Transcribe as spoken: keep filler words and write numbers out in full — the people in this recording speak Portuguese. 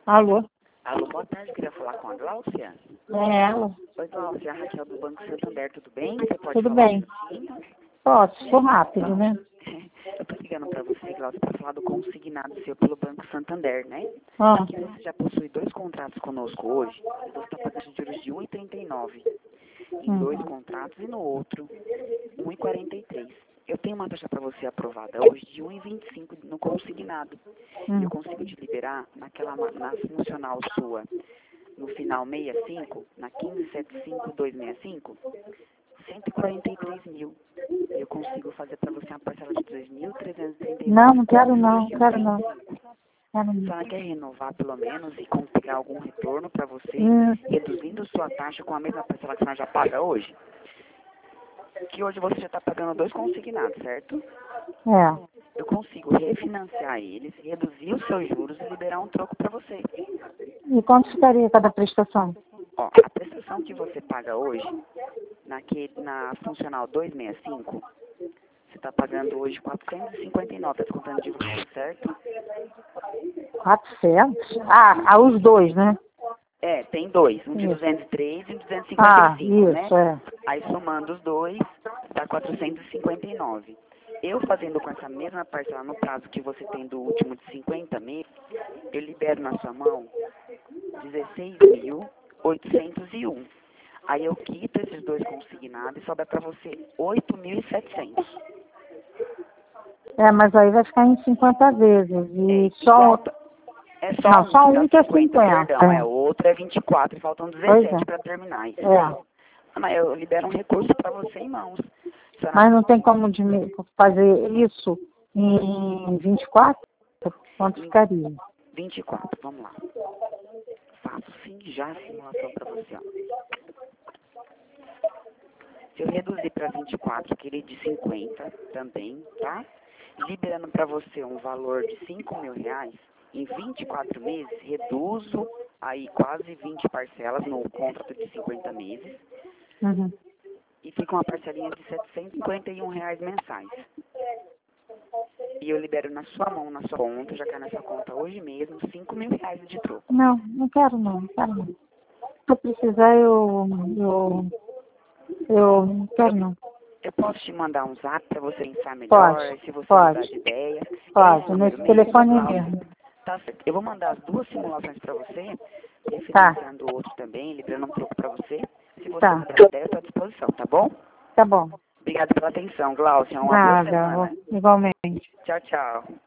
Alô? Alô, boa tarde, queria falar com a Gláucia. É ela? Oi, Gláucia, a Raquel do Banco Santander, tudo bem? Você pode Tudo falar bem. um minutinho? Posso, sou rápido, né? Eu tô ligando pra você, Gláucia, pra falar do consignado seu pelo Banco Santander, né? Ah, Que você já possui dois contratos conosco hoje, e você está pagando juros de um vírgula trinta e nove em hum, dois contratos e no outro um vírgula quarenta e três. Eu tenho uma taxa para você aprovada hoje de um vírgula vinte e cinco no consignado. E eu hum. consigo te liberar naquela ma- na funcional sua, no final sessenta e cinco, na quinze setenta e cinco duzentos e sessenta e cinco, cento e quarenta e três mil. Eu consigo fazer para você uma parcela de dois mil trezentos e trinta e Não, nove não com quero juros não, de quero não. um vírgula vinte e cinco. Quero A não. senhora quer renovar pelo menos e como pegar algum retorno para você, Hum, reduzindo sua taxa com a mesma parcela que a senhora já paga hoje? Que hoje você já está pagando dois consignados, certo? é. Eu consigo refinanciar eles, reduzir os seus juros e liberar um troco para você. E quanto ficaria cada prestação? Ó, a prestação que você paga hoje, naque, na funcional duzentos e sessenta e cinco, você está pagando hoje quatrocentos e cinquenta e nove, está descontando de você, certo? quatrocentos? Ah, ah, os dois, né? É, tem dois, um de Isso. duzentos e três e um de duzentos e cinquenta Ah, e cinco, né? isso, é. Aí somando os dois, dá quatrocentos e cinquenta e nove. Eu fazendo com essa mesma parcela no prazo que você tem do último de cinquenta meses, eu libero na sua mão dezesseis mil oitocentos e um. Aí eu quito esses dois consignados e sobra para você oito mil e setecentos. É, mas aí vai ficar em cinquenta vezes. E É, só... igual, é só Não, um só que um dá que é cinquenta, cinquenta. perdão, é, É. o outro é vinte e quatro e faltam Pois dezessete é. para terminar isso. É. Ah, mas eu libero um recurso para você em mãos. A senhora Mas não tem como de me- fazer isso em vinte e quatro? Quanto ficaria? vinte e quatro, vamos lá. Faço sim já a simulação para você, ó. Se eu reduzir para vinte e quatro, aquele de cinquenta também, tá? Liberando para você um valor de cinco mil reais, em vinte e quatro meses, reduzo aí quase vinte parcelas no contrato de cinquenta meses Uhum. e fica uma parcelinha de setecentos e cinquenta e um reais mensais. E eu libero na sua mão, na sua conta, já cai nessa conta hoje mesmo, cinco mil reais de troco. Não, não quero não, não quero não. Se eu precisar, eu, eu, eu não quero não. Eu posso te mandar um zap para você pensar melhor, Pode, se você mudar pode, de ideia. É esse pode, número nesse mesmo, telefone Glaucio? mesmo. Tá certo. Eu vou mandar as duas simulações para você, Tá, refinanciando o outro também, liberando um pouco para você. Se você tá, mudar de ideia, eu estou à disposição, tá bom? tá bom. Obrigada pela atenção, Glaucio. Uma boa Nada, semana. igualmente. Tchau, tchau.